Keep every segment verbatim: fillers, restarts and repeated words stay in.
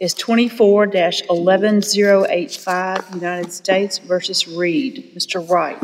is twenty-four dash eleven oh eighty-five, United States versus Reed. Mister Wright.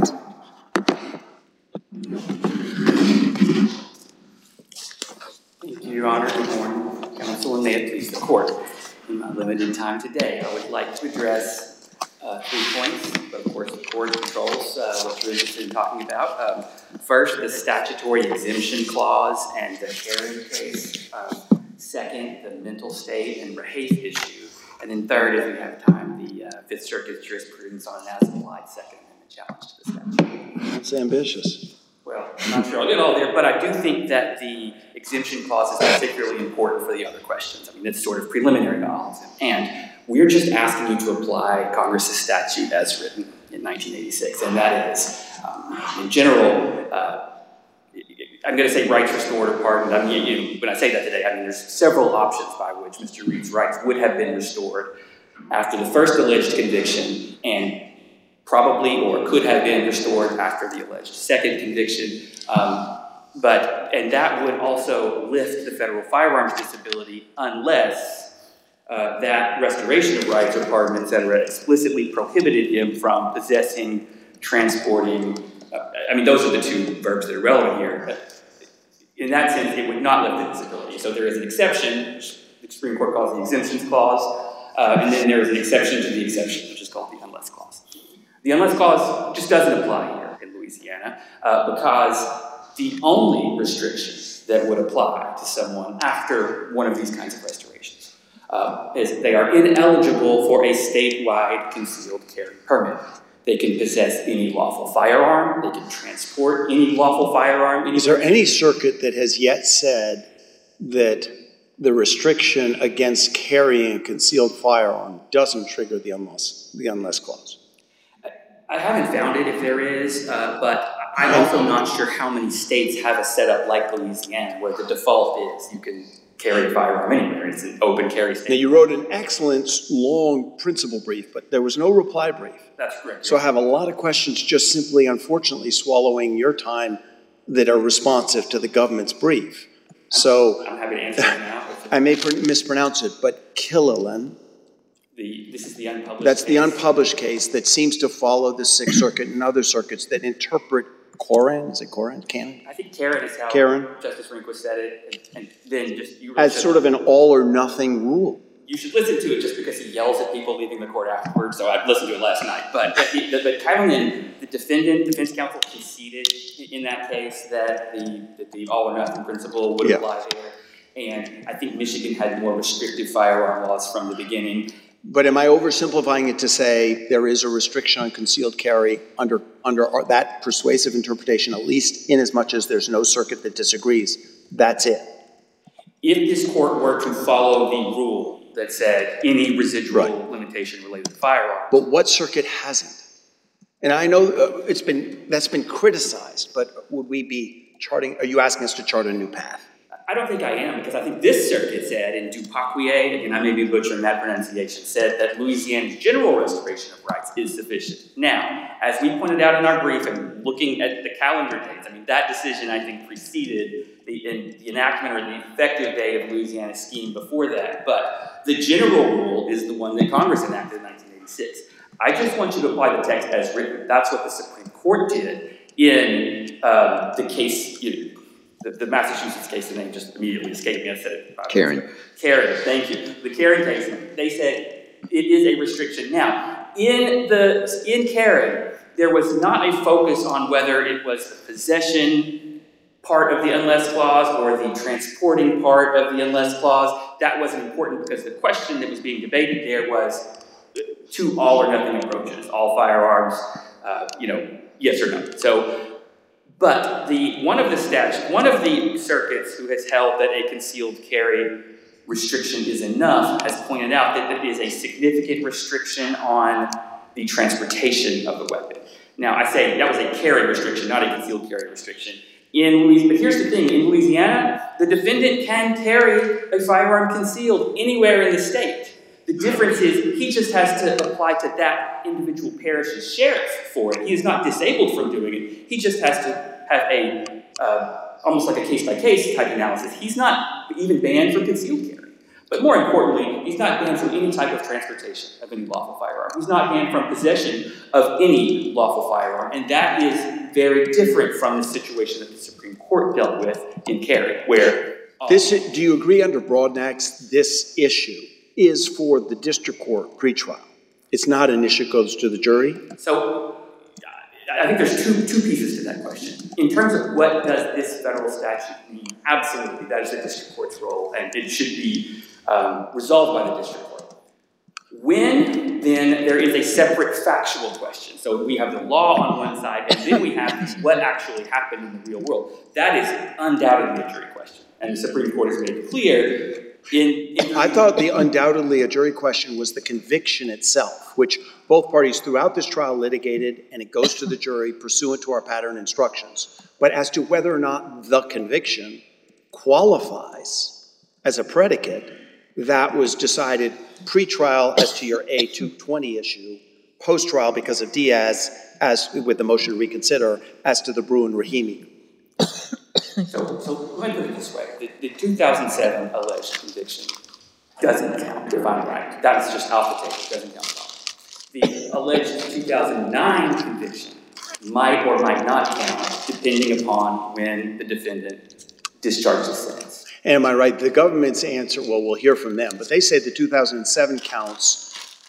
Thank you, Your Honor. Good morning, counsel, and may it please the court. In my limited time today, I would like to address uh, three points, but of course the court controls uh, what you're interested in talking about. Um, first, the statutory exemption clause and the Karen case. Um, second, the mental state and Rahafe issue. And then third, if we have time, the uh, Fifth Circuit's jurisprudence on an as-applied Second Amendment challenge to the statute. That's ambitious. Well, I'm not sure I'll get all there, but I do think that the exemption clause is particularly important for the other questions. I mean, it's sort of preliminary to all of them. And we're just asking you to apply Congress's statute as written in nineteen eighty-six, and that is, um, in general, uh, I'm going to say rights restored or pardoned. I mean, you, when I say that today, I mean there's several options by which Mister Reed's rights would have been restored after the first alleged conviction, and probably or could have been restored after the alleged second conviction. Um, but, and that would also lift the federal firearms disability unless uh, that restoration of rights or pardon, et cetera, explicitly prohibited him from possessing, transporting. Uh, I mean, those are the two verbs that are relevant here. But in that sense, it would not lift the disability. So there is an exception, which the Supreme Court calls the exemptions clause, uh, and then there is an exception to the exception, which is called the unless clause. The unless clause just doesn't apply here in Louisiana uh, because the only restriction that would apply to someone after one of these kinds of restorations uh, is they are ineligible for a statewide concealed carry permit. They can possess any lawful firearm. They can transport any lawful firearm. Anywhere. Is there any circuit that has yet said that the restriction against carrying a concealed firearm doesn't trigger the unless, the unless clause? I haven't found it if there is, uh, but I'm also not sure how many states have a setup like Louisiana where the default is you can carry a firearm anywhere. It's an open carry state. Now, you wrote an excellent, long principle brief, but there was no reply brief. That's correct. So I have a lot of questions just simply, unfortunately, swallowing your time that are responsive to the government's brief. I'm, so I'm happy to answer them now. I may mispronounce it, but Killilan. The, this is the unpublished That's case. the unpublished case that seems to follow the Sixth Circuit and other circuits that interpret Koran. Is it Koran? Canon? I think Karen is how Karen. Justice Rehnquist said it, and, and then just you as sort of an all or nothing rule. You should listen to it just because he yells at people leaving the court afterwards. So I listened to it last night. But but, the, but Killilan, the defendant, defense counsel conceded in that case that the that the all or nothing principle would yeah. apply there, and I think Michigan had more restrictive firearm laws from the beginning. But am I oversimplifying it to say there is a restriction on concealed carry under under that persuasive interpretation, at least in as much as there's no circuit that disagrees? That's it. If this court were to follow the rule that said any residual right. limitation related to firearms. But what circuit hasn't? And I know uh, it's been that's been criticized, but would we be charting, are you asking us to chart a new path? I don't think I am, because I think this circuit said in Dupaquier, and I may be butchering that pronunciation, said that Louisiana's general restoration of rights is sufficient. Now, as we pointed out in our brief and looking at the calendar dates, I mean, that decision, I think, preceded the, in, the enactment or the effective date of Louisiana's scheme before that. But the general rule is the one that Congress enacted in nineteen eighty-six. I just want you to apply the text as written. That's what the Supreme Court did in uh, the case, you know, The, the Massachusetts case, the name just immediately escaped me. I said it. Karen. Karen, thank you. The Karen case, they said it is a restriction. Now, in the in Karen, there was not a focus on whether it was the possession part of the unless clause or the transporting part of the unless clause. That wasn't important because the question that was being debated there was two all or nothing approaches, all firearms, uh, you know, yes or no. So. But the one of the statutes, one of the circuits who has held that a concealed carry restriction is enough has pointed out that it is a significant restriction on the transportation of the weapon. Now, I say that was a carry restriction, not a concealed carry restriction. In Louisiana, but here's the thing: in Louisiana, the defendant can carry a firearm concealed anywhere in the state. The difference is he just has to apply to that individual parish's sheriff for it. He is not disabled from doing it. He just has to have a, uh, almost like a case-by-case type analysis. He's not even banned from concealed carry. But more importantly, he's not banned from any type of transportation of any lawful firearm. He's not banned from possession of any lawful firearm. And that is very different from the situation that the Supreme Court dealt with in Carey, where... Um, this, do you agree under Broadnax, this issue is for the district court pretrial? It's not an issue that goes to the jury? So, I think there's two, two pieces to that question. In terms of what does this federal statute mean, absolutely, that is the district court's role, and it should be um, resolved by the district court. When, then, there is a separate factual question. So we have the law on one side, and then we have what actually happened in the real world. That is undoubtedly a jury question. And the Supreme Court has made it clear in... in I thought the undoubtedly a jury question was the conviction itself, which both parties throughout this trial litigated, and it goes to the jury pursuant to our pattern instructions. But as to whether or not the conviction qualifies as a predicate, that was decided pre-trial as to your A two twenty issue, post-trial because of Diaz, as with the motion to reconsider, as to the Bruen-Rahimi. So, so let me put it this way. The, the two thousand seven alleged conviction doesn't count, if I'm right. That's just off the table. It doesn't count at all. The alleged two thousand nine conviction might or might not count, depending upon when the defendant discharges his sentence. And am I right? The government's answer, well, we'll hear from them, but they say the two thousand seven counts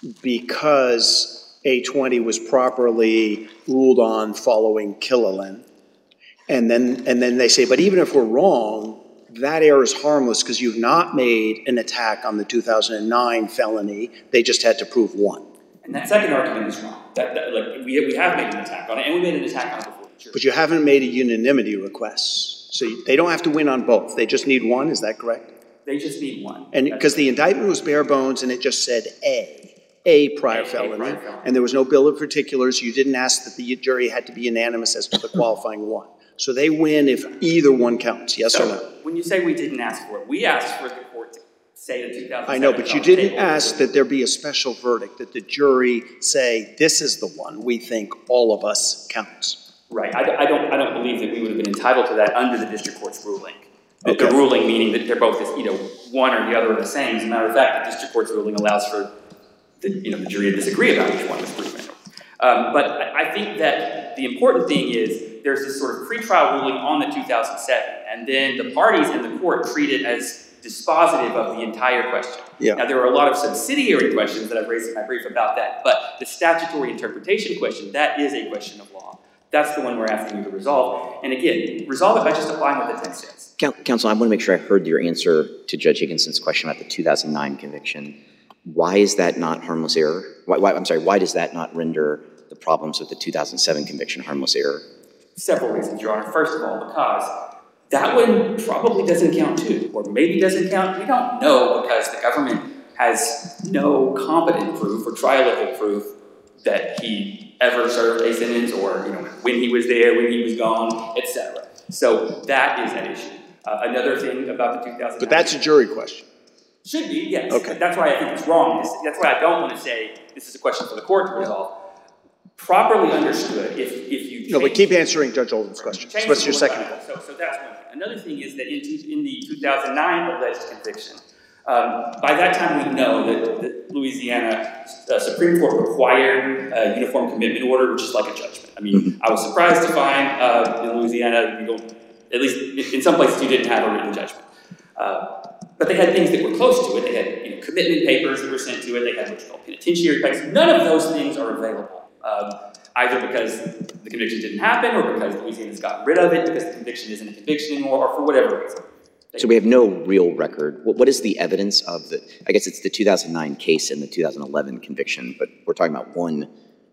because A twenty was properly ruled on following Killilan. And then, and then they say, but even if we're wrong, that error is harmless because you've not made an attack on the two thousand nine felony. They just had to prove one. And that second argument is wrong. That, that, like, we, we have made an attack on it, and we made an attack on it before. Sure. But you haven't made a unanimity request. So you, they don't have to win on both. They just need one. Is that correct? They just need one. And because the indictment was bare bones and it just said A, a prior A, felony, a prior felony, and there was no bill of particulars. You didn't ask that the jury had to be unanimous as to the qualifying one. So they win if either one counts, yes so, or no? When you say we didn't ask for it, we asked for the court to say the two thousand seven. I know, but you didn't ask that there be a special verdict, that the jury say, this is the one we think all of us counts. Right. I, I don't I don't believe that we would have been entitled to that under the district court's ruling. The, Okay. the ruling meaning that they're both, you know, one or the other are the same. As a matter of fact, the district court's ruling allows for the, you know, the jury to disagree about which one was proven. Um, but I, I think that the important thing is there's this sort of pretrial ruling on the two thousand seven, and then the parties in the court treat it as dispositive of the entire question. Yeah. Now, there are a lot of subsidiary questions that I've raised in my brief about that, but the statutory interpretation question, that is a question of law. That's the one we're asking you to resolve. And again, resolve it by just applying what the text says. Counsel, I want to make sure I heard your answer to Judge Higginson's question about the two thousand nine conviction. Why is that not harmless error? Why, why, I'm sorry, why does that not render the problems with the two thousand seven conviction harmless error? Several reasons, Your Honor. First of all, because that one probably doesn't count too, or maybe doesn't count. We don't know because the government has no competent proof or trial level proof that he ever served a sentence, or you know when he was there, when he was gone, et cetera. So that is an issue. Uh, another thing about the two thousand nine. But that's a jury question. Should be, yes. Okay. That's why I think it's wrong. That's why I don't want to say this is a question for the court to resolve. Properly understood, if, if you change, No, but keep answering Judge Oldham's question. change What's the your rule second by- point? So, so that's one thing. Another thing is that in, two, in the two thousand nine alleged conviction, um, by that time we know that the Louisiana uh, Supreme Court required a uniform commitment order, which is like a judgment. I mean, I was surprised to find uh, in Louisiana, you don't, at least in some places you didn't have a written judgment. Uh, But they had things that were close to it. They had you know, commitment papers that were sent to it. They had what's called penitentiary papers. None of those things are available, um, either because the conviction didn't happen, or because Louisiana's gotten rid of it, because the conviction isn't a conviction anymore, or for whatever reason. So we have no real record. What, what is the evidence of the, I guess it's the two thousand nine case and the two thousand eleven conviction, but we're talking about one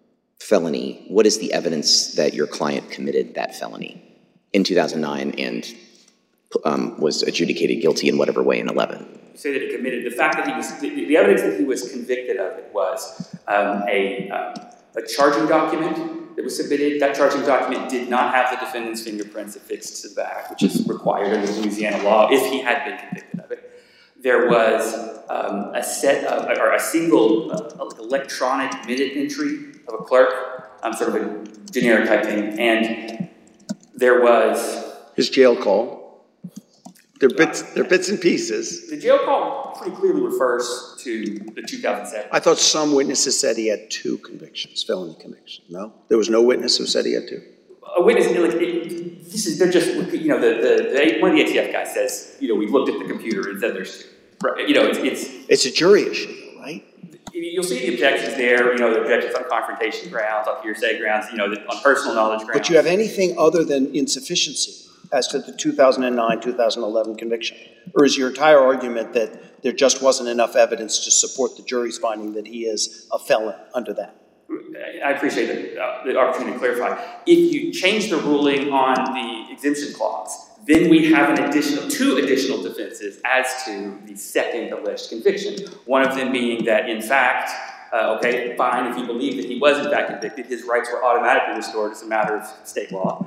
felony. What is the evidence that your client committed that felony in two thousand nine and Um, was adjudicated guilty in whatever way in eleven? You say that he committed, the fact that he was, the, the evidence that he was convicted of it was um, a, um, a charging document that was submitted. That charging document did not have the defendant's fingerprints affixed to the back, which is required under Louisiana law if he had been convicted of it. There was um, a set of, or a single uh, electronic minute entry of a clerk, um, sort of a generic type thing, and there was... His jail call. They're bits, they're bits and pieces. The jail call pretty clearly refers to the two thousand seven. I thought some witnesses said he had two convictions, felony convictions. No? There was no witness who said he had two? A witness, like, it, this is, they're just, you know, the, the, the, one of the A T F guys says, you know, we looked at the computer and said there's two. Right, you know, it's, it's... It's a jury issue, right? You'll see the objections there, you know, the objections on confrontation grounds, on hearsay grounds, you know, the, on personal knowledge grounds. But you have anything other than insufficiency as to the two thousand nine, two thousand eleven conviction? Or is your entire argument that there just wasn't enough evidence to support the jury's finding that he is a felon under that? I appreciate the, uh, the opportunity to clarify. If you change the ruling on the exemption clause, then we have an additional, two additional defenses as to the second alleged conviction. One of them being that, in fact, uh, okay, fine, if you believe that he was in fact convicted, his rights were automatically restored as a matter of state law.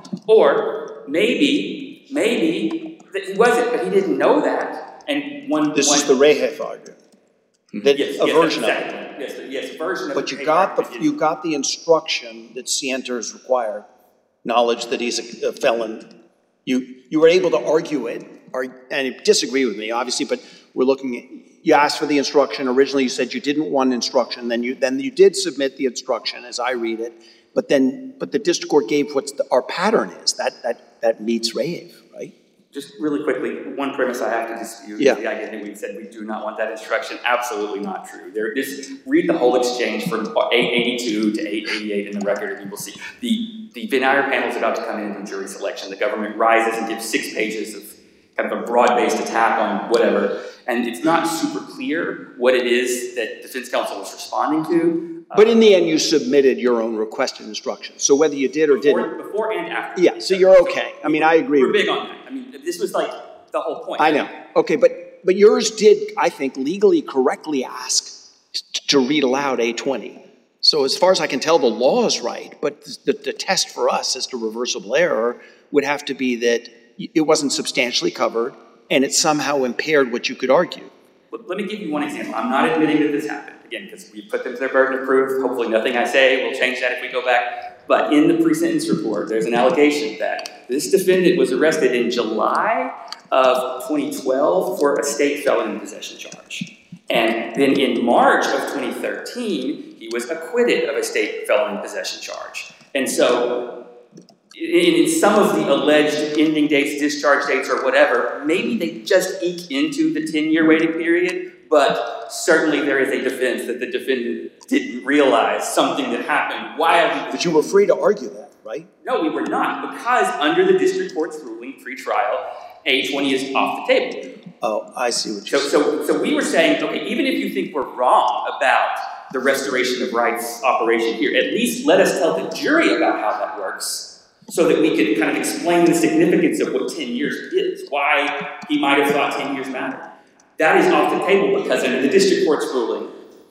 Or maybe, maybe that he wasn't, but he didn't know that. And one This one, is the Rahaf argument. That, yes, a yes, version exactly. of it. Yes, yes, a version of But the you got the, argument. you got the instruction that Sienta is required, knowledge that he's a, a felon. You, you were able to argue it, or, and you disagree with me, obviously, but we're looking at, you asked for the instruction. Originally, you said you didn't want instruction. Then you, then you did submit the instruction, as I read it. But then, but the district court gave what our pattern is. That, that, that meets Rahaf, right? Just really quickly, one premise I have to dispute Yeah. is the idea that we said we do not want that instruction. Absolutely not true. There is, read the whole exchange from eight eighty-two to eight eighty-eight in the record, and you will see the the Venire panel is about to come in and do jury selection. The government rises and gives six pages of kind of a broad-based attack on whatever, and it's not super clear what it is that defense counsel was responding to. But in the end, you submitted your own requested instructions. So whether you did or before, didn't. Before and after. Yeah, so you're okay. I mean, I agree. We're with big you. on that. I mean, this was like the whole point. I know. Okay, but, but yours did, I think, legally correctly ask t- to read aloud A twenty. So as far as I can tell, the law is right, but the, the test for us as to reversible error would have to be that it wasn't substantially covered and it somehow impaired what you could argue. Let, let me give you one example. I'm not admitting that this happened, again, because we put them to their burden of proof. Hopefully nothing I say will change that if we go back. But in the pre-sentence report, there's an allegation that this defendant was arrested in July of twenty twelve for a state felon in possession charge. And then in March of twenty thirteen, he was acquitted of a state felon in possession charge. And so in, in some of the alleged ending dates, discharge dates, or whatever, maybe they just eke into the ten-year waiting period, but certainly there is a defense that the defendant didn't realize something that happened while he was... But you were free to argue that, right? No, we were not, because under the district court's ruling, pre-trial, A twenty is off the table. Oh, I see what So, you're saying. so, so we were saying, okay, even if you think we're wrong about the restoration of rights operation here, at least let us tell the jury about how that works so that we could kind of explain the significance of what ten years is, why he might have thought ten years mattered. That is off the table because under the district court's ruling,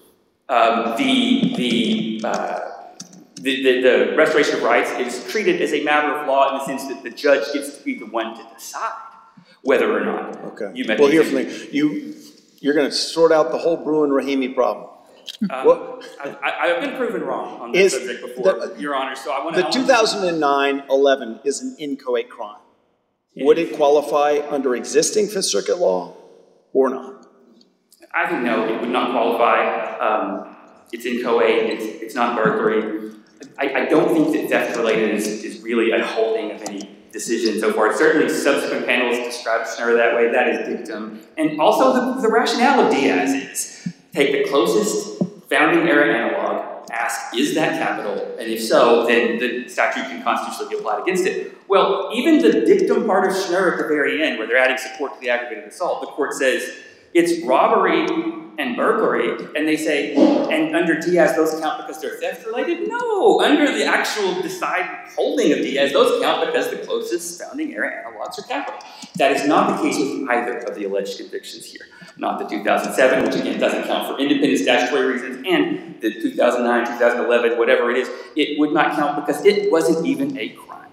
um, the, the, uh, the, the, the restoration of rights is treated as a matter of law in the sense that the judge gets to be the one to decide whether or not Okay. you met We'll the hear from you. you. You're going to sort out the whole Bruin-Rahimi problem. Um, What- I, I, I've been proven wrong on Is this subject before, the- Your Honor, so I want to... The two thousand nine eleven is an inchoate crime. Would it qualify under existing Fifth Circuit law or not? I think no, it would not qualify. Um, it's inchoate, it's, it's not burglary. I, I don't think that theft-related is, is really a holding of any decision so far. Certainly subsequent panels describe Schnurr that way, that is dictum. And also the, the rationale of Diaz is take the closest founding era analog, ask, is that capital? And if so, then the statute can constitutionally be applied against it. Well, even the dictum part of Schnurr at the very end, where they're adding support to the aggravated assault, the court says it's robbery and burglary, and they say, and under Diaz, those count because they're theft-related? No, under the actual decide holding of Diaz, those count because the closest founding era analogs are capital. That is not the case with either of the alleged convictions here. Not the two thousand seven, which again doesn't count for independent statutory reasons, and the two thousand nine, two thousand eleven, whatever it is, it would not count because it wasn't even a crime.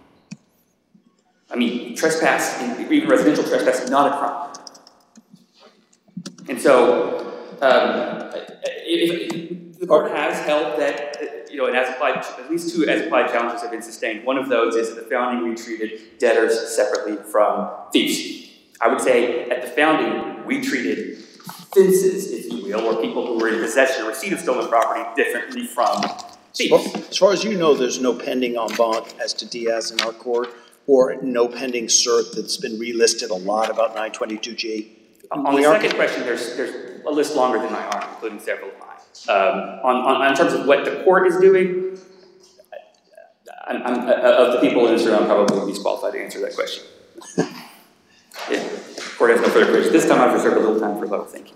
I mean, trespass, even residential trespass, is not a crime. And so, um, if, if the court has held that, you know, an as-applied, at least two as-applied challenges have been sustained. One of those is that the founding retreated debtors separately from thieves. I would say at the founding, we treated fences, if you will, or people who were in possession or receipt of stolen property differently from thieves. As far as you know, there's no pending en banc as to Diaz in our court, or no pending cert that's been relisted a lot about nine twenty-two G. On the second question, there's, there's a list longer than my arm, including several of mine. Um, on, on, in terms of what the court is doing, I'm, I'm, of the people in this room, I'm probably least qualified to answer that question. Yeah, the court has no further questions. This time I've reserved a little time for vote. Thank you.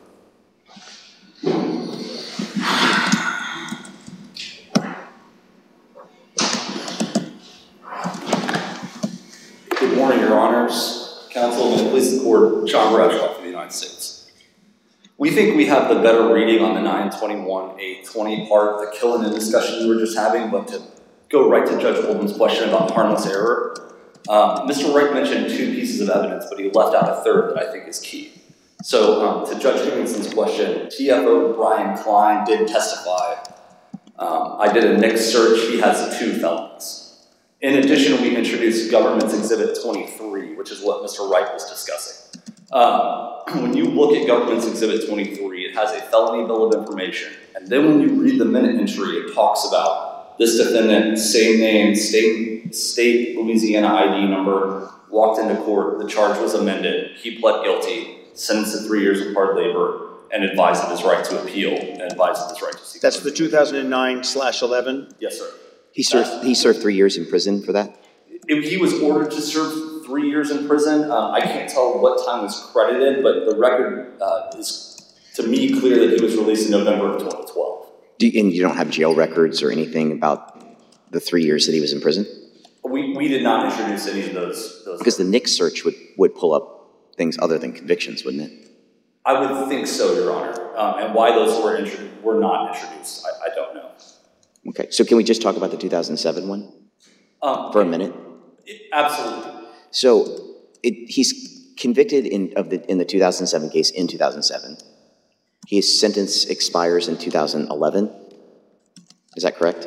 Good morning, Your Honors. Counsel, and please the court, John Bradshaw for the United States. We think we have the better reading on the nine twenty-one A twenty part, the Killinan discussion you were just having, but to go right to Judge Oldham's question about harmless error, um, Mister Wright mentioned two pieces of evidence, but he left out a third that I think is key. So um, to Judge Higginson's question, T F O Brian Klein did testify. Um, I did a N I C search. He has two felonies. In addition, we introduced Government's Exhibit twenty-three, which is what Mister Wright was discussing. Um, when you look at Government's Exhibit twenty-three, it has a felony bill of information. And then when you read the minute entry, it talks about this defendant, same name, state, state Louisiana I D number, walked into court, the charge was amended, he pled guilty, sentenced to three years of hard labor, and advised of his right to appeal, and advised of his right to seek. That's the two thousand nine slash eleven? Yes, sir. He served, he served three years in prison for that? It, he was ordered to serve three years in prison. Um, I can't tell what time was credited, but the record uh, is, to me, clear that he was released in November of twenty twelve. Do you, and you don't have jail records or anything about the three years that he was in prison? We, we did not introduce any of those. those Because the N I C search would, would pull up things other than convictions, wouldn't it? I would think so, Your Honor. Um, and why those were, intro were not introduced, I, I don't know. Okay, so can we just talk about the two thousand seven one Um, for a minute? it, absolutely. So it, he's convicted in, of the, in the two thousand seven case in two thousand seven. His sentence expires in two thousand eleven. Is that correct?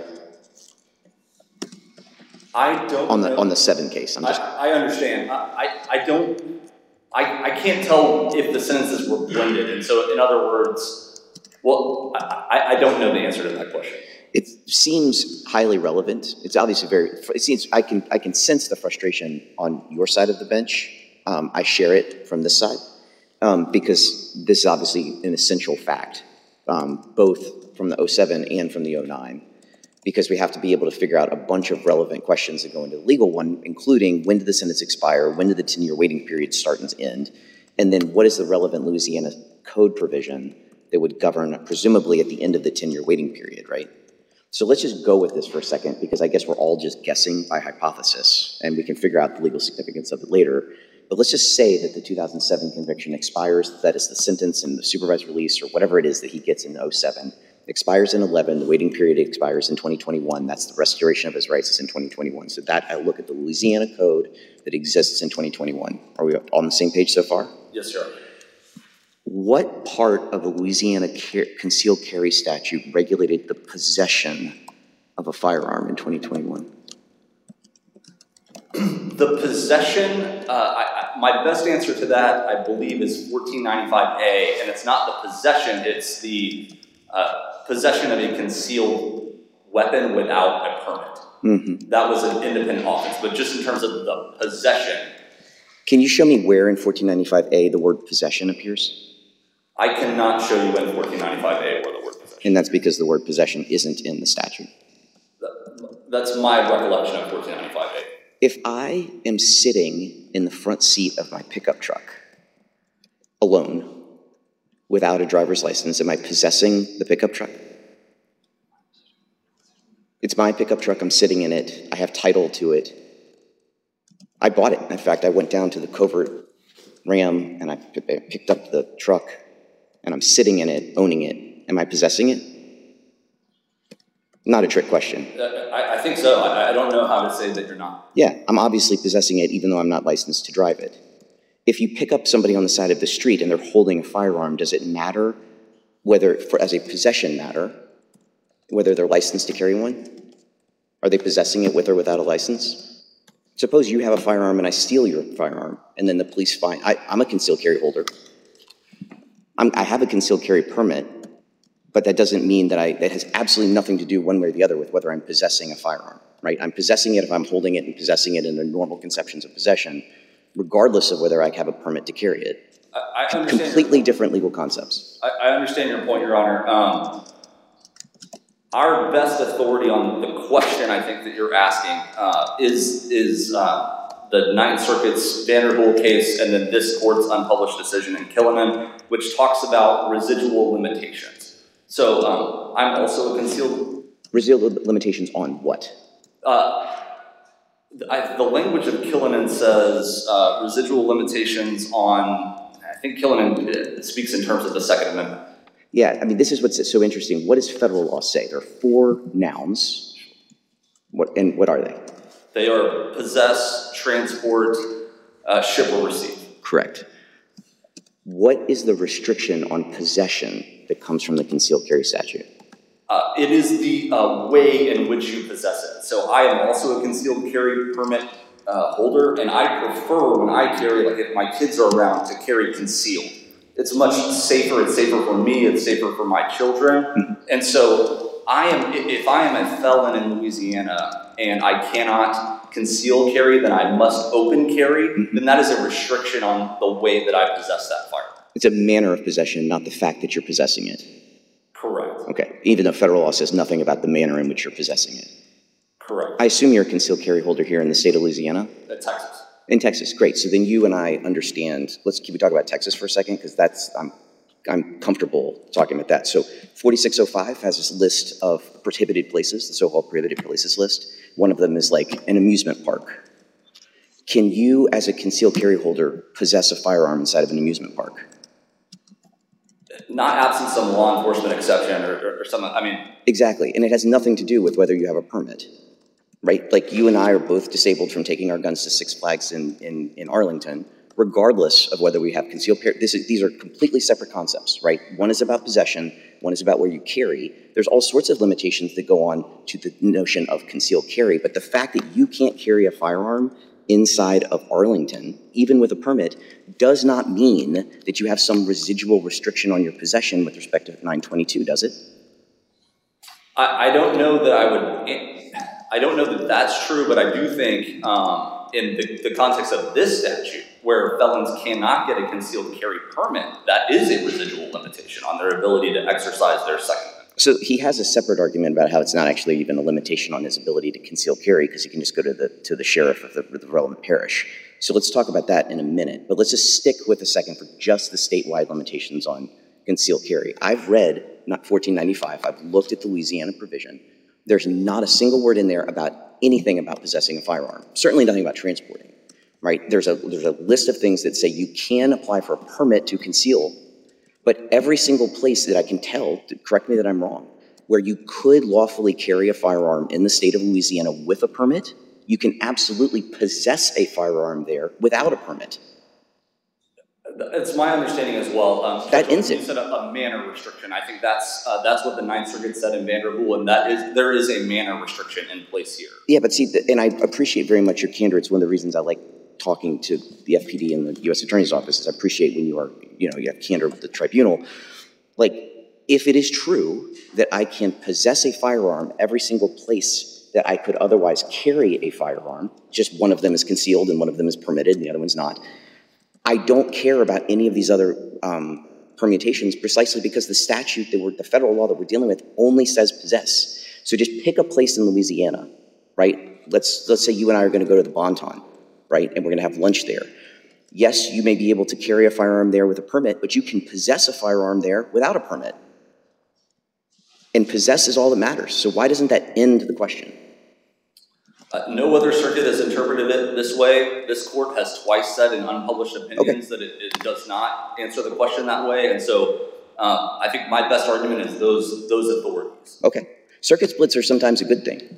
I don't On the, know. on the seven case, I'm just... I, I understand. I, I, I don't, I, I can't tell if the sentences were blended. And so, in other words, well, I, I don't know the answer to that question. It seems highly relevant. It's obviously very, it seems, I can, I can sense the frustration on your side of the bench. Um, I share it from this side, um, because this is obviously an essential fact, um, both from the oh seven and from the oh nine, because we have to be able to figure out a bunch of relevant questions that go into the legal one, including when did the sentence expire, when did the ten-year waiting period start and end, and then what is the relevant Louisiana code provision that would govern, presumably at the end of the ten-year waiting period, right? So let's just go with this for a second, because I guess we're all just guessing by hypothesis, and we can figure out the legal significance of it later. But let's just say that the two thousand seven conviction expires, that is the sentence and the supervised release, or whatever it is that he gets in oh seven, expires in eleven, the waiting period expires in twenty twenty-one, that's the restoration of his rights is in twenty twenty-one. So that, I look at the Louisiana code that exists in twenty twenty-one. Are we on the same page so far? Yes, sir. What part of the Louisiana car concealed carry statute regulated the possession of a firearm in twenty twenty-one? The possession, uh, I, I, my best answer to that, I believe, is fourteen ninety-five A, and it's not the possession, it's the uh, possession of a concealed weapon without a permit. Mm-hmm. That was an independent offense, but just in terms of the possession. Can you show me where in fourteen ninety-five A the word possession appears? I cannot show you in fourteen ninety-five A where the word possession. And that's because the word possession isn't in the statute. That, that's my recollection of fourteen ninety-five A. If I am sitting in the front seat of my pickup truck alone without a driver's license, am I possessing the pickup truck? It's my pickup truck, I'm sitting in it, I have title to it. I bought it. In fact, I went down to the Covert Ram and I picked up the truck and I'm sitting in it, owning it. Am I possessing it? Not a trick question. Uh, I, I think so. I, I don't know how to say that you're not. Yeah, I'm obviously possessing it even though I'm not licensed to drive it. If you pick up somebody on the side of the street and they're holding a firearm, does it matter whether, for, as a possession matter, whether they're licensed to carry one? Are they possessing it with or without a license? Suppose you have a firearm and I steal your firearm, and then the police find, I, I'm a concealed carry holder. I'm, I have a concealed carry permit, but that doesn't mean that I, that has absolutely nothing to do one way or the other with whether I'm possessing a firearm, right? I'm possessing it if I'm holding it and possessing it in the normal conceptions of possession, regardless of whether I have a permit to carry it. I, I understand. Completely different legal concepts. I, I understand your point, Your Honor. Um, our best authority on the question I think that you're asking uh, is, is uh, the Ninth Circuit's Vanderbilt case and then this court's unpublished decision in Killinan, which talks about residual limitations. So um, I'm also a concealed... Residual limitations on what? Uh, I, the language of Killinan says uh, residual limitations on, I think Killinan speaks in terms of the Second Amendment. Yeah, I mean, this is what's so interesting. What does federal law say? There are four nouns. What, and what are they? They are possess, transport, uh, ship, or receive. Correct. What is the restriction on possession that comes from the concealed carry statute? Uh, it is the uh, way in which you possess it. So I am also a concealed carry permit uh, holder, and I prefer when I carry, like if my kids are around, to carry concealed. It's much safer. It's safer for me. It's safer for my children. Mm-hmm. And so I am, if I am a felon in Louisiana and I cannot conceal carry, then I must open carry, mm-hmm. then that is a restriction on the way that I possess that firearm. It's a manner of possession, not the fact that you're possessing it. Correct. Okay, even though federal law says nothing about the manner in which you're possessing it. Correct. I assume you're a concealed carry holder here in the state of Louisiana? Uh, Texas. In Texas, great. So then you and I understand, let's keep we talk about Texas for a second, because that's, I'm, I'm comfortable talking about that. So forty-six oh five has this list of prohibited places, the so-called prohibited places list. One of them is like an amusement park. Can you, as a concealed carry holder, possess a firearm inside of an amusement park? Not absent some law enforcement exception or, or, or something, I mean. Exactly, and it has nothing to do with whether you have a permit, right? Like you and I are both disabled from taking our guns to Six Flags in, in, in Arlington, regardless of whether we have concealed carry. This is, these are completely separate concepts, right? One is about possession, one is about where you carry. There's all sorts of limitations that go on to the notion of concealed carry, but the fact that you can't carry a firearm inside of Arlington, even with a permit, does not mean that you have some residual restriction on your possession with respect to nine twenty-two, does it? I, I don't know that I would, I don't know that that's true, but I do think um, in the, the context of this statute, where felons cannot get a concealed carry permit, that is a residual limitation on their ability to exercise their Second Amendment. So he has a separate argument about how it's not actually even a limitation on his ability to conceal carry because he can just go to the to the sheriff of the, the relevant parish. So let's talk about that in a minute. But let's just stick with a second for just the statewide limitations on concealed carry. I've read not fourteen ninety-five. I've looked at the Louisiana provision. There's not a single word in there about anything about possessing a firearm. Certainly nothing about transporting. Right? There's a there's a list of things that say you can apply for a permit to conceal. But every single place that I can tell, correct me that I'm wrong, where you could lawfully carry a firearm in the state of Louisiana with a permit, you can absolutely possess a firearm there without a permit. It's my understanding as well. Um, that ends it. You said a, a manner restriction. I think that's uh, that's what the Ninth Circuit said in Vanderbilt, and that is there is a manner restriction in place here. Yeah, but see, and I appreciate very much your candor. It's one of the reasons I like talking to the F P D and the U S Attorney's Office is I appreciate when you are, you know, you have candor with the tribunal. Like, if it is true that I can possess a firearm every single place that I could otherwise carry a firearm, just one of them is concealed and one of them is permitted and the other one's not, I don't care about any of these other um, permutations precisely because the statute, that we're, the federal law that we're dealing with only says possess. So just pick a place in Louisiana, right? Let's, let's say you and I are going to go to the Bon Ton, right? And we're going to have lunch there. Yes, you may be able to carry a firearm there with a permit, but you can possess a firearm there without a permit. And possess is all that matters. So why doesn't that end the question? Uh, no other circuit has interpreted it this way. This court has twice said in unpublished opinions okay. that it, it does not answer the question that way. And so um, I think my best argument is those, those authorities. Okay. Circuit splits are sometimes a good thing.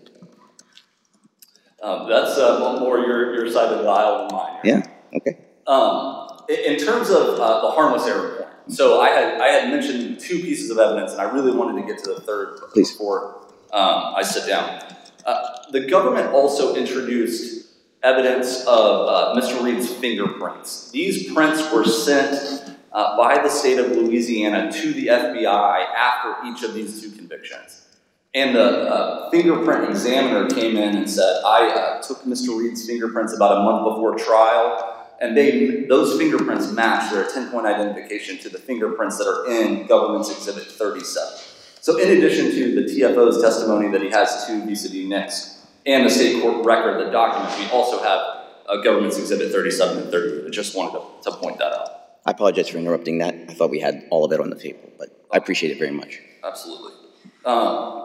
Um, that's uh, more your, your side of the aisle than mine. Yeah, okay. Um, in terms of uh, the harmless error point, so I had, I had mentioned two pieces of evidence, and I really wanted to get to the third Please. before um, I sit down. Uh, the government also introduced evidence of uh, Mister Reed's fingerprints. These prints were sent uh, by the state of Louisiana to the F B I after each of these two convictions. And the uh, fingerprint examiner came in and said, I uh, took Mister Reed's fingerprints about a month before trial, and they those fingerprints match their ten-point identification to the fingerprints that are in Government's Exhibit thirty-seven. So in addition to the T F O's testimony that he has two vis-a-vis Nix and the state court record, the documents, we also have uh, Government's Exhibit thirty-seven and thirty-eight. I just wanted to, to point that out. I apologize for interrupting that. I thought we had all of it on the table, but I appreciate it very much. Absolutely. Um,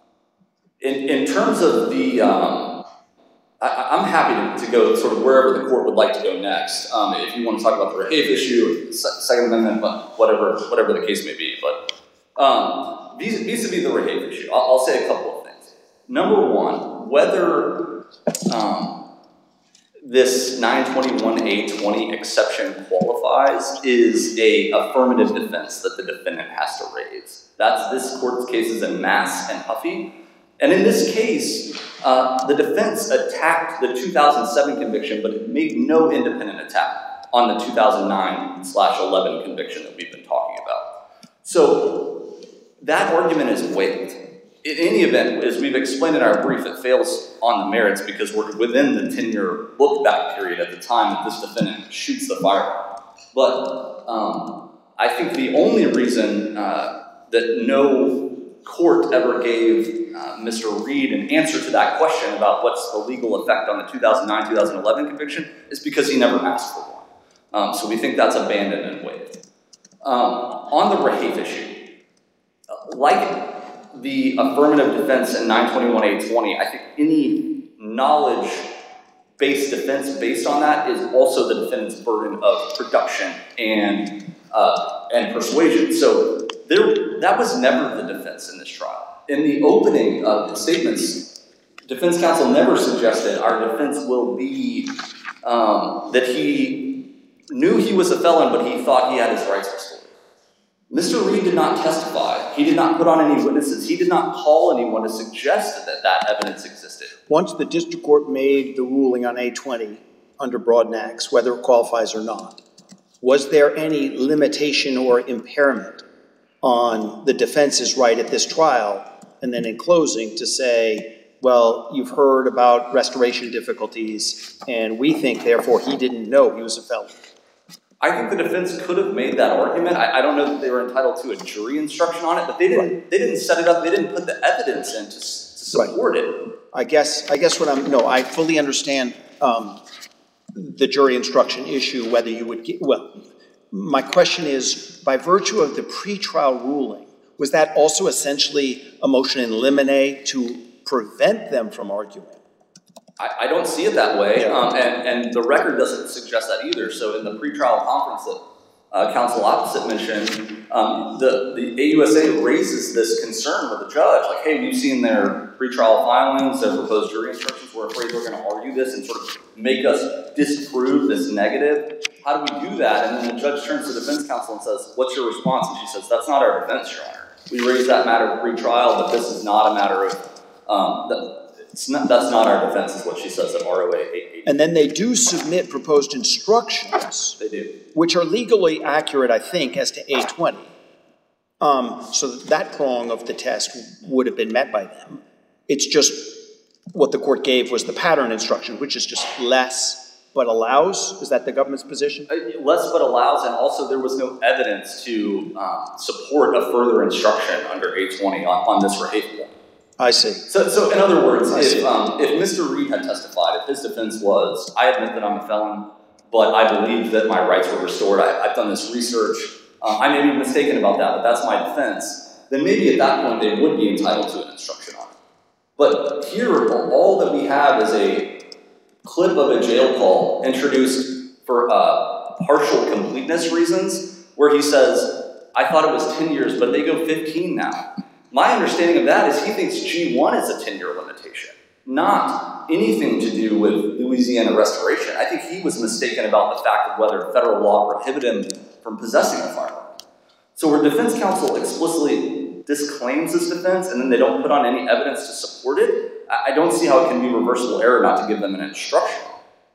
in, in terms of the, um, I, I'm happy to, to go sort of wherever the court would like to go next. Um, if you want to talk about the Rahafe issue, or Second Amendment, whatever, whatever the case may be. But um, vis-a-vis the Rahafe issue, I'll, I'll say a couple of things. Number one, whether um, this nine twenty-one A twenty exception qualifies is a affirmative defense that the defendant has to raise. That's this court's cases in Mass and Huffey. And in this case, uh, the defense attacked the two thousand seven conviction, but it made no independent attack on the two thousand nine slash eleven conviction that we've been talking about. So that argument is waived. In any event, as we've explained in our brief, it fails on the merits because we're within the ten-year look-back period at the time that this defendant shoots the firearm. But um, I think the only reason uh, that no court ever gave uh, Mister Reed an answer to that question about what's the legal effect on the two thousand nine two thousand eleven conviction is because he never asked for one. Um, so we think that's abandoned and waived. Um, on the Rahafe issue, like the affirmative defense in nine twenty-one A twenty, I think any knowledge-based defense based on that is also the defendant's burden of production and uh, and persuasion. So there, that was never the defense in this trial. In the opening of the statements, defense counsel never suggested our defense will be um, that he knew he was a felon, but he thought he had his rights restored. Mister Reed did not testify. He did not put on any witnesses. He did not call anyone to suggest that that evidence existed. Once the district court made the ruling on A twenty under Broadnax, whether it qualifies or not, was there any limitation or impairment on the defense's right at this trial, and then in closing to say, well, you've heard about restoration difficulties, and we think, therefore, he didn't know he was a felon? I think the defense could have made that argument. I, I don't know that they were entitled to a jury instruction on it, but they didn't. Right. They didn't set it up. They didn't put the evidence in to, to support right. it. I guess. I guess what I'm. No, I fully understand um, the jury instruction issue. Whether you would get. Well, my question is, by virtue of the pretrial ruling, was that also essentially a motion in limine to prevent them from arguing? I, I don't see it that way, um, and, and the record doesn't suggest that either. So in the pretrial conference that uh, counsel opposite mentioned, um, the, the A U S A raises this concern with the judge, like, hey, we've seen their pretrial filings, their proposed jury instructions, we're afraid we're going to argue this and sort of make us disprove this negative. How do we do that? And then the judge turns to defense counsel and says, what's your response? And she says, that's not our defense, Your Honor. We raised that matter pretrial, but this is not a matter of, um, the, It's not, that's not our defense, is what she says at R O A eight eighty. And then they do submit proposed instructions. They do. Which are legally accurate, I think, as to A twenty. Um, so that prong of the test would have been met by them. It's just what the court gave was the pattern instruction, which is just less but allows. Is that the government's position? Uh, less but allows, and also there was no evidence to um, support a further instruction under A twenty on, on this Rahafe point. I see. So, so in other words, if, um, if Mister Reed had testified, if his defense was, I admit that I'm a felon, but I believe that my rights were restored, I, I've done this research, um, I may be mistaken about that, but that's my defense, then maybe at that point they would be entitled to an instruction on it. But here, all that we have is a clip of a jail call introduced for uh, partial completeness reasons, where he says, I thought it was ten years, but they go fifteen now. My understanding of that is he thinks G one is a ten-year limitation, not anything to do with Louisiana restoration. I think he was mistaken about the fact of whether federal law prohibited him from possessing a firearm. So where defense counsel explicitly disclaims this defense and then they don't put on any evidence to support it, I don't see how it can be reversible error not to give them an instruction.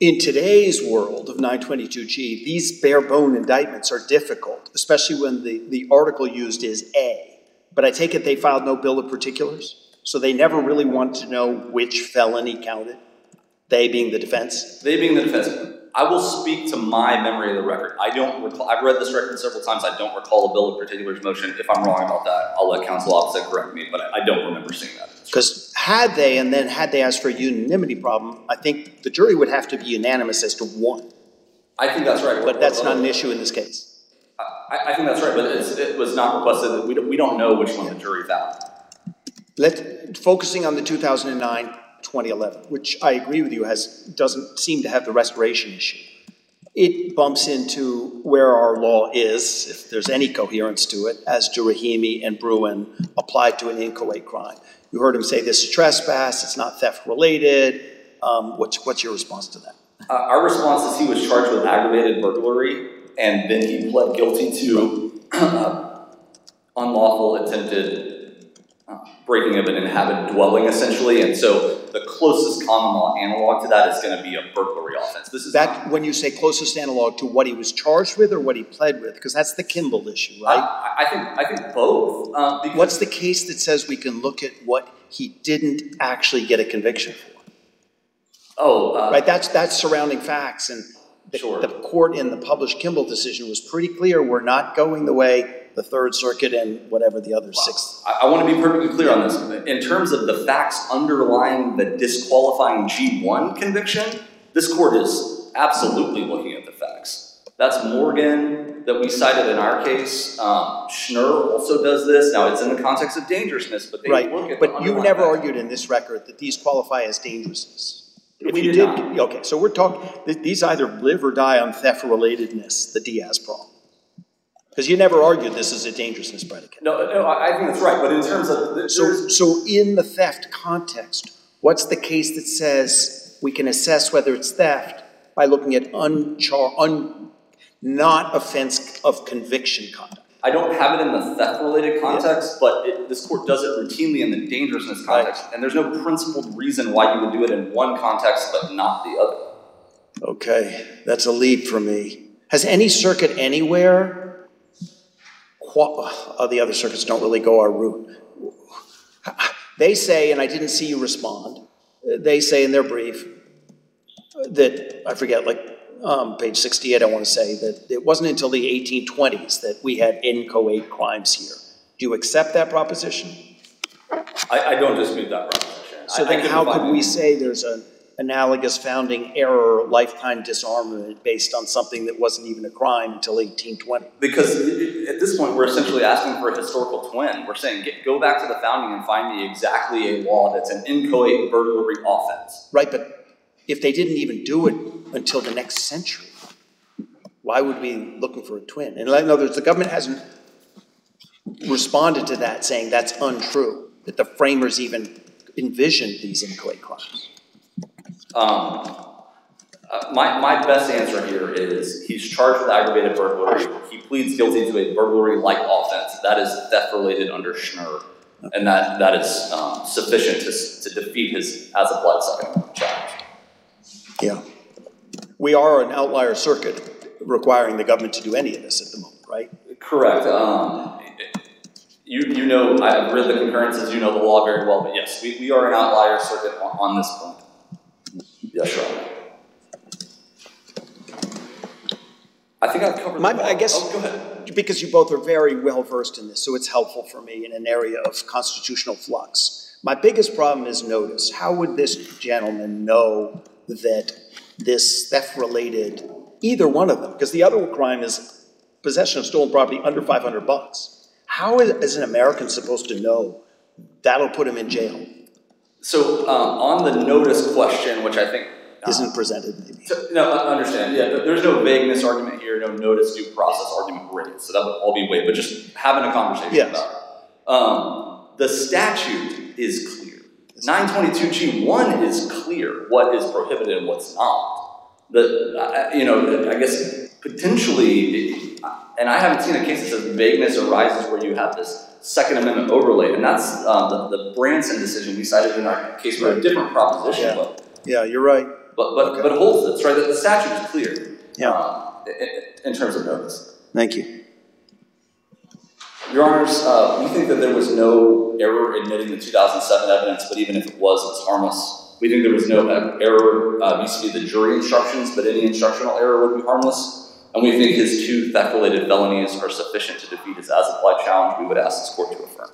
In today's world of nine twenty-two G, these bare bone indictments are difficult, especially when the, the article used is A. But I take it they filed no bill of particulars? So they never really want to know which felony counted? They being the defense? They being the defense. I will speak to my memory of the record. I don't recall, I've read this record several times. I don't recall a bill of particulars motion. If I'm wrong about that, I'll let counsel opposite correct me, but I, I don't remember seeing that. Because had they, and then had they asked for a unanimity problem, I think the jury would have to be unanimous as to one. I think that's right. But that's not an issue in this case. I, I think that's right, but it's, it was not requested. That we, don't, we don't know which one the jury found. Let, focusing on the two thousand nine twenty eleven, which I agree with you has doesn't seem to have the restoration issue. It bumps into where our law is, if there's any coherence to it, as do Rahimi and Bruin applied to an inchoate crime. You heard him say this is trespass, it's not theft related. Um, what's, what's your response to that? Uh, our response is he was charged with aggravated burglary, and then he pled guilty to uh, unlawful attempted uh, breaking of an inhabited dwelling, essentially. And so the closest common law analog to that is going to be a burglary offense. This is that not, when you say closest analog to what he was charged with or what he pled with, because that's the Kimball issue, right? I, I think I think both. Uh, because What's the case that says we can look at what he didn't actually get a conviction for? Oh, uh, Right, that's that's surrounding facts, and the, Sure. the court in the published Kimball decision was pretty clear. We're not going the way the Third Circuit and whatever the other six. I, I want to be perfectly clear on this. In terms of the facts underlying the disqualifying G one conviction, this court is absolutely looking at the facts. That's Morgan that we cited in our case. Um, Schnur also does this. Now, it's in the context of dangerousness, but they Right, look at the but you underlying never facts. argued in this record that these qualify as dangerousness. If We you did did, not. okay, so we're talking, th- these either live or die on theft-relatedness, the Diaz problem. Because you never argued this is a dangerousness predicate. No, no, I I think that's right. But in terms of the, So, there's- so in the theft context, what's the case that says we can assess whether it's theft by looking at unchar, un, not offense of conviction conduct? I don't have it in the theft-related context, but it, this court does it routinely in the dangerousness context, and there's no principled reason why you would do it in one context but not the other. Okay, that's a leap for me. Has any circuit anywhere, qua- oh, the other circuits don't really go our route. They say, and I didn't see you respond, they say in their brief that, I forget, like um, page sixty-eight, I want to say, that it wasn't until the eighteen twenties that we had inchoate crimes here. Do you accept that proposition? I, I don't dispute that proposition. So I- I then couldn't how find could we any- say there's an analogous founding error, lifetime disarmament based on something that wasn't even a crime until eighteen twenty? Because at this point, we're essentially asking for a historical twin. We're saying, get, go back to the founding and find me exactly a law that's an inchoate burglary offense. Right, but if they didn't even do it until the next century, why would we be looking for a twin? And in other words, the government hasn't responded to that, saying that's untrue, that the framers even envisioned these inchoate crimes. Um, uh, my, my best answer here is he's charged with aggravated burglary. He pleads guilty to a burglary-like offense. That is theft-related under Schnur, and that, that is um, sufficient to, to defeat his as-applied Second Amendment challenge. Yeah. We are an outlier circuit requiring the government to do any of this at the moment, right? Correct. Um, you, you know, I've read the concurrences, you know the law very well, but yes, we, we are an outlier circuit on, on this point. Yes, Your Honor. I think I've covered My, the law. I guess, Oh, go ahead. because you both are very well versed in this, so it's helpful for me in an area of constitutional flux. My biggest problem is notice. How would this gentleman know that this theft-related, either one of them, because the other crime is possession of stolen property under five hundred bucks. How is, is an American supposed to know that'll put him in jail? So, um, on the notice question, which I think uh, Isn't presented, maybe. So, no, I understand. Yeah, there- there's no vagueness argument here, no notice due process argument raised. So that would all be waived, but just having a conversation Yes. about it. Um, the statute is clear. nine twenty-two G one is clear what is prohibited and what's not. The, uh, you know, I guess potentially, and I haven't seen a case that says vagueness arises where you have this Second Amendment overlay, and that's um, the, the Branson decision we cited in our case for a different proposition. Yeah. But Yeah, you're right. but, but, Okay. but holds this, right? That the statute is clear. Yeah. Um, in, in terms of notice. Thank you. Your Honors, uh, we think that there was no error admitting the two thousand seven evidence, but even if it was, it was harmless. We think there was no error uh, vis-a-vis the jury instructions, but any instructional error would be harmless. And we think his two theft-related felonies are sufficient to defeat his as-applied challenge. We would ask this court to affirm.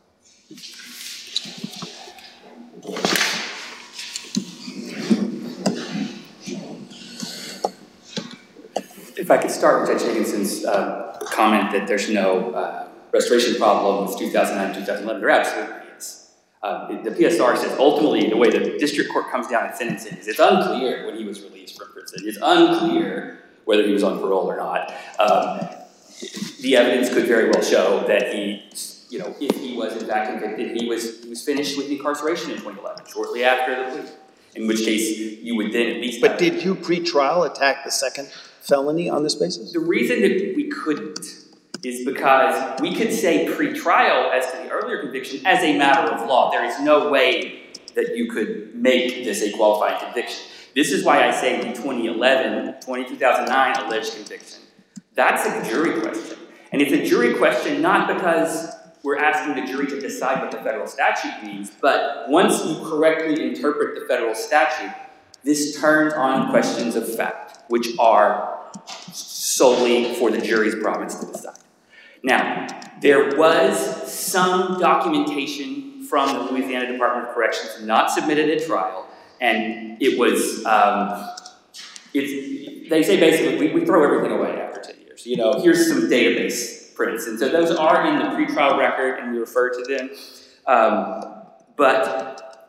If I could start with Judge Higginson's uh, comment that there's no uh, restoration problem with two thousand nine, two thousand eleven, there absolutely is. Uh, the P S R says ultimately the way the district court comes down and sentencing is it's unclear when he was released from prison. It's unclear whether he was on parole or not. Um, the evidence could very well show that he, you know, if he was in fact convicted, he was he was finished with incarceration in twenty eleven, shortly after the plea. In which case, you would then at least. But did you pre-trial attack the second felony on this basis? The reason that we couldn't is because we could say pre-trial as to the earlier conviction as a matter of law. There is no way that you could make this a qualifying conviction. This is why I say the twenty eleven, two thousand nine alleged conviction. That's a jury question. And it's a jury question not because we're asking the jury to decide what the federal statute means, but once you correctly interpret the federal statute, this turns on questions of fact, which are solely for the jury's province to decide. Now, there was some documentation from the Louisiana Department of Corrections not submitted at trial, and it was, um, it's, they say basically, we, we throw everything away after ten years. You know, here's some database prints, and so those are in the pretrial record, and we refer to them. Um, but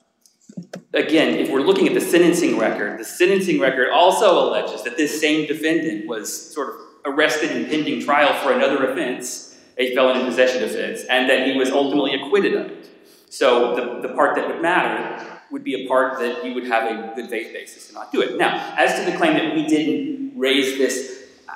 again, if we're looking at the sentencing record, the sentencing record also alleges that this same defendant was sort of arrested and pending trial for another offense, a felon in possession offense, and that he was ultimately acquitted of it. So the, the part that would matter would be a part that you would have a good faith basis to not do it. Now, as to the claim that we didn't raise this,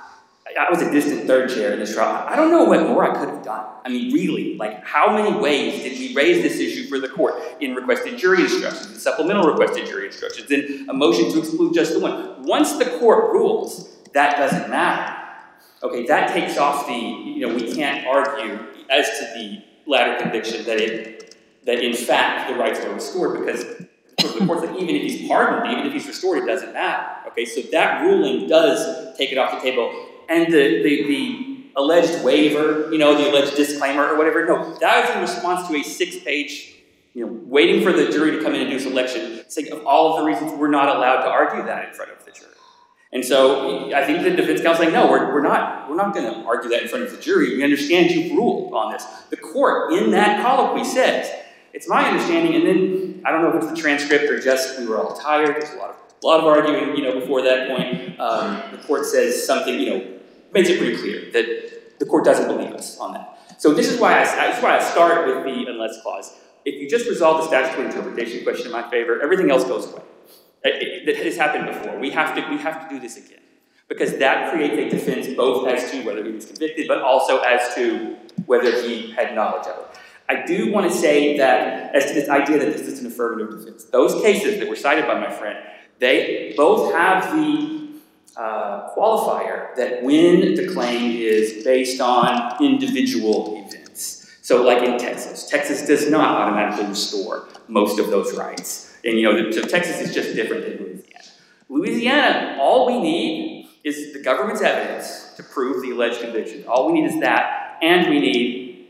I was a distant third chair in this trial. I don't know what more I could have done. I mean, really, like how many ways did we raise this issue for the court? In requested jury instructions, in supplemental requested jury instructions, in a motion to exclude just the one. Once the court rules, that doesn't matter. Okay, that takes off the, you know, we can't argue as to the latter conviction that it, that in fact the rights were restored because the court's like, even if he's pardoned, even if he's restored, it doesn't matter. Okay, so that ruling does take it off the table. And the, the, the alleged waiver, you know, the alleged disclaimer or whatever, no, that was in response to a six-page, you know, waiting for the jury to come in and do selection, saying of all of the reasons we're not allowed to argue that in front of the jury. And so I think the defense counsel is saying, no, we're, we're not, we're not going to argue that in front of the jury. We understand you've ruled on this. The court in that colloquy says, it's my understanding, and then I don't know if it's the transcript or just we were all tired. There's a lot of, a lot of arguing, you know, before that point. Um, the court says something, you know, makes it pretty clear that the court doesn't believe us on that. So this is why I, this is why I start with the unless clause. If you just resolve the statutory interpretation question in my favor, everything else goes away. It, it, it has happened before. We have to we have to do this again because that creates a defense both as to whether he was convicted, but also as to whether he had knowledge of it. I do want to say that as to this idea that this is an affirmative defense, those cases that were cited by my friend, they both have the Uh, qualifier that when the claim is based on individual events. So like in Texas, Texas does not automatically restore most of those rights. And you know, the, so Texas is just different than Louisiana. Louisiana, all we need is the government's evidence to prove the alleged conviction. All we need is that, and we need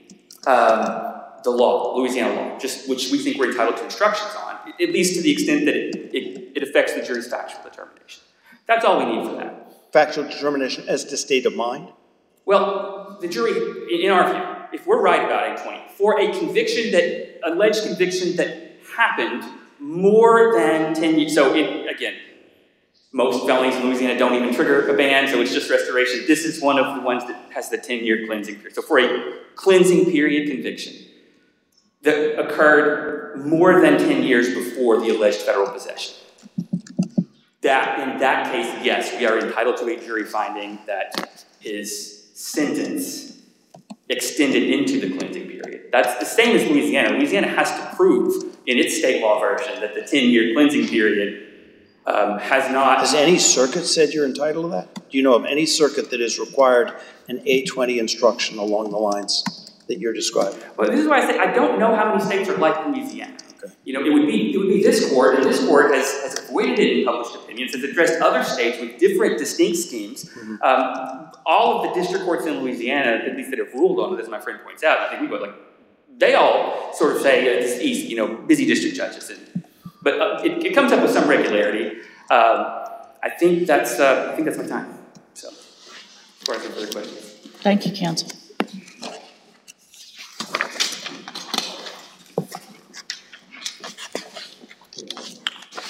um, the law, Louisiana law, just which we think we're entitled to instructions on, at least to the extent that it, it, it affects the jury's factual determination. That's all we need for that. Factual determination as to state of mind? Well, the jury, in our view, if we're right about A twenty, for a conviction that, alleged conviction that happened more than ten years, so it, again, most felonies in Louisiana don't even trigger a ban, so it's just restoration. This is one of the ones that has the ten-year cleansing period. So for a cleansing period conviction that occurred more than ten years before the alleged federal possession, that in that case, yes, we are entitled to a jury finding that his sentence extended into the cleansing period. That's the same as Louisiana. Louisiana has to prove in its state law version that the ten-year cleansing period um, has not. Has any circuit said you're entitled to that? Do you know of any circuit that has required an A twenty instruction along the lines that you're describing? Well, this is why I say I don't know how many states are like Louisiana. Okay. You know, it would be it would be this court, and this court has, has avoided it in published opinions, has addressed other states with different distinct schemes. Mm-hmm. um, all of the district courts in Louisiana, at least that have ruled on it, as my friend points out, I think we go like, they all sort of say uh, it's easy, you know, busy district judges. And, but uh, it, it comes up with some regularity. Um, I think that's uh, I think that's my time. So, as far as any further questions. Thank you, counsel.